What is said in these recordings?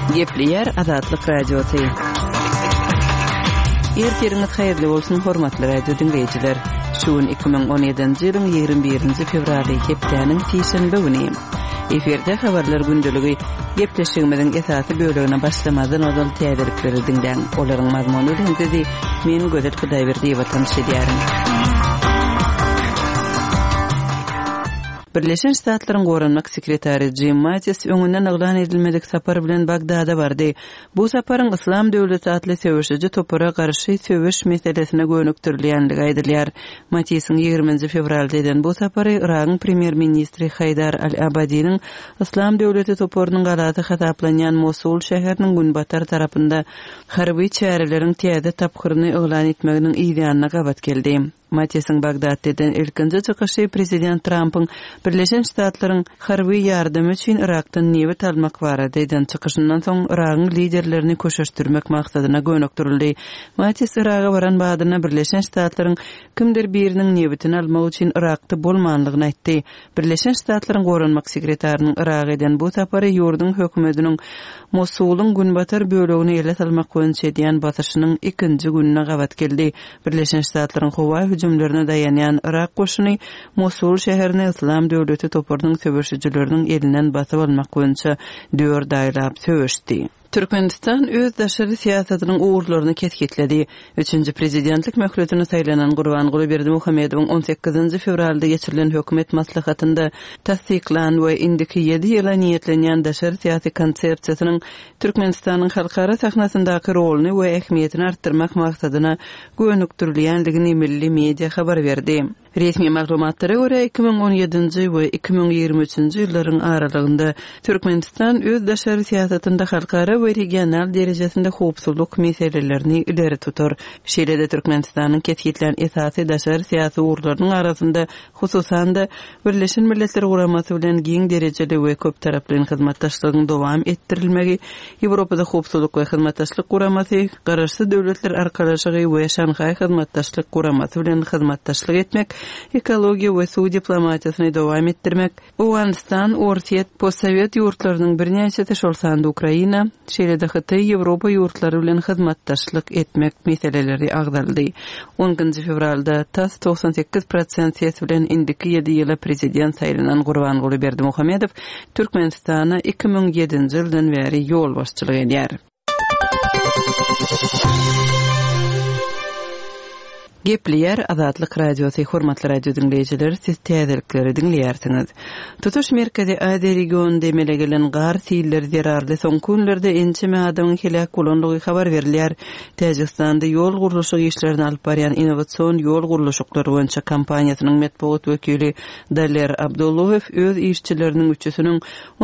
Gepleyer Azatlyk Radiosu. Ertiriniz hayırlı bolsun hormatly radio dinleyijiler. Şuun 2017-nji ýylyň 21-nji fevraly hepdeniň tiýşembe güni. Eferde habarlar gündüligi gepleşigimiziň esasy bölegine başlamadan odan täzelikleri dinleň. Olaryň mazmuny bilen men Gözel Hudaýberdi watan şedýärim. Birleşen Ştatlaryň Goranmak sekretary Jim Mattis öňünden aglan edilmedik sapar bilen Bagdada bardy. Bu saparyň Islam döwleti atly söwüşçi topara garşy söwüş meselesine gönükdirilýänligi aýdylýar. Mattisin 20 fevralda eden bu sapary Iragyň premier ministri Haydar al-Abadiň Islam döwleti toparynyň galaty hataplanýan Mosul şäheriniň günbatar tarapynda harby çäreleriň täze tapkyryny eglan etmeginiň ýa-da gabat geldi. Mattisin Bagdad'dan ilkinji çykyşy prezident Trump'ın Birleşen Ştatlaryň harby ýardamy üçin Irakdan nebet almak barada eden çykyşyndan soň Iragyň liderlerini köşeşdirmek maksadyna gönükdirildi. Mattis Iraga baran badyna Birleşen Ştatlaryň kimdir biriniň nebetini almak üçin Irakda bolmanlygyny aýtdy. Birleşen Ştatlaryň Goranmak sekretarının Iraga eden bu tapary ýurdun hökümetiniň Mosulyň günbatar bölegini ele salmak boýunça edýän basyşynyň ikinji gününe gabat geldi. Birleşen Ştatlaryň howa hüjümlerine dayanýan Irak goşuny Mosul şäherini Islam döwleti toparynyň söwüşçileriniň elinden basyp almak boýunça 4 aýlap söwüşdi. Türkmenistan öz daşary siýasatynyň uğurlaryny ketketledi. 3-nji prezidentlik möhletine saýlanan Gurbanguly Berdimuhammedowyň 18 fevralda geçirilen hökümet maslahatynda tasdiklan we indiki 7 ýyla niýetlenýän daşary siýasy konsepsiýasynyň Türkmenistanyň halkara sahnasyndaky rolyny we ähmiýetini artdyrmak maksadyna gönükdirilýänligini milli media habar berdi. Resmi maglumatlara göre 2017-nji we 2023-nji ýyllaryň aralygynda Türkmenistan öz daşary siýasatynda halkara we regional derejesinde howpsuzlyk meselelerini ileri tutar. Şeýle-de Türkmenistanyň ketkitlän esasy daşary siýasy uğurlarynyň arasynda hususan da Birleşen Milletler Guramasy bilen giň derejeli we köp taraply hyzmatdaşlygyň dowam etdirilmegi, Ýewropada howpsuzlyk we hyzmatdaşlyk guramasy, garaşly döwletler arkalaşygy we Şanhaý hyzmatdaşlyk guramasy bilen hyzmatdaşlyk etmek, ekologiýa we suw diplomatiýasyny dowam etdirmek, Awganistan, Orsiýet, postsovet ýurtlarynyň birnäçesi şolsanda Ukraina, şeýle-de Hyty, Ýewropa ýurtlary bilen hyzmatdaşlyk etmek meseleleri agdaldy. 10 fevralda TASS 98% ses bilen indiki 7 ýyla prezident saýlanan Gurbanguly Berdimuhammedow Türkmenistana 2007-nji ýyldan beri ýol başçylyk edýär. Gepleyer Azatlyk Radiosu hormatly radio dinleyijiler, siz täzelikleri dinleýärsiňiz. Tutuş merkezi Adi region demele gelen gar siýiller zerarly soň günlerde ençeme adamyň helak bolanlygy habar berilýär. Täjikistanda ýol gurulşy işlerini alyp barýan innovatsion ýol gurulşyklary boýunça kampaniýasynyň matbuat wekili Daler Abdullahow öz işçileriniň üçüsiniň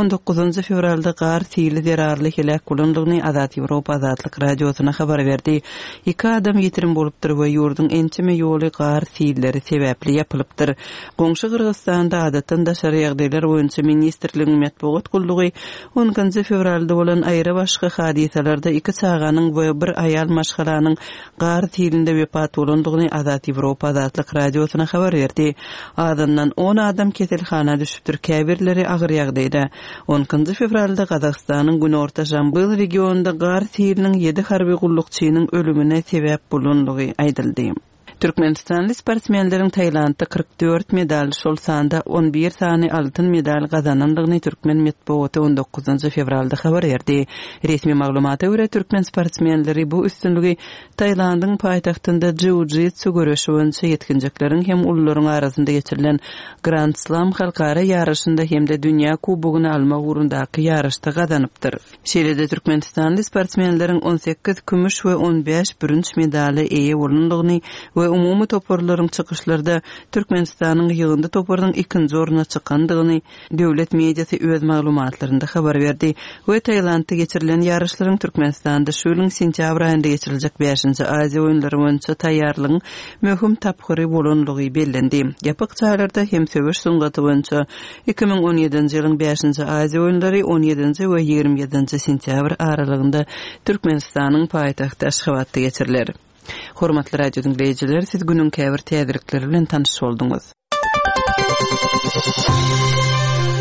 19 fevralda gar siýiller zerarly helak bolanlygyny Azat Ýewropa Azatlyk Radiosyna habar berdi. 2 adam ýetirim bolupdyr we ýurdun ençeme ýoly gar siýilleri sebäpli ýapylypdyr. Goňşy Kyrgyzstanda adatdan daşary ýagdaýlar boýunça ministrligiň matbuat gullugy 10 fevralda bolan aýra başga hadisalarda 2 çağanyň we 1 aýal maşgalanyň gar siýilinde wepat bolandygyny Azat Ýewropa Azatlyk Radiosyna habar berdi. Adandan 10 adam keselhana düşüpdir, käbirleri agyr ýagdaýda. 10 fevralda Gazagstanyň günorta Jambyl regionunda gar siýiliniň 7 harby gullukçynyň ölümine sebäp bolanlygy aýdyldy. Türkmenistanly sportsmenleriň Taýlandda 44 medal, şolsanda 11 sany altyn medal gazanandygyny Türkmen matbuaty 19 fevralda habar berdi. Resmi maglumata görä Türkmen sportsmenleri bu üstünlügi Taýlandyň paýtagtynda jiu-jitsu görüşi boýunça ýetkinjekleriň hem ullaryň arasynda geçirilen Grand Slam halkara ýaraşynda hem de dünýä kubogyny almak ugrundaky ýaraşda gazanypdyr. Şeýle-de Türkmenistanly sportsmenleriň 18 kümüş we 15 bürünç medaly eýe bolandygyny we umumy toparlaryň çykyşlarda Türkmenistanyň ýygyndy toparynyň 2-nji oruna çykandygyny döwlet mediasy öz maglumatlarynda habar berdi. We Taýlandda geçirilen ýaraşlaryň Türkmenistanda şu ýylyň sentyabr aýynda geçiriljek 5-nji Aziýa oýunlary boýunça taýýarlygyň möhüm tapgyry bolanlygy bellendi. Ýapyk çaýlarda hem söwüş suňgaty boýunça 2017-nji ýylyň 5-nji Aziýa oýunlary 17-nji we 27-nji sentyabr aralygynda Türkmenistanyň paýtagty Aşgabatda geçiriler. Hormatly radio dinleyijiler, siz günüň käbir täzelikleri bilen tanış bolduňuz.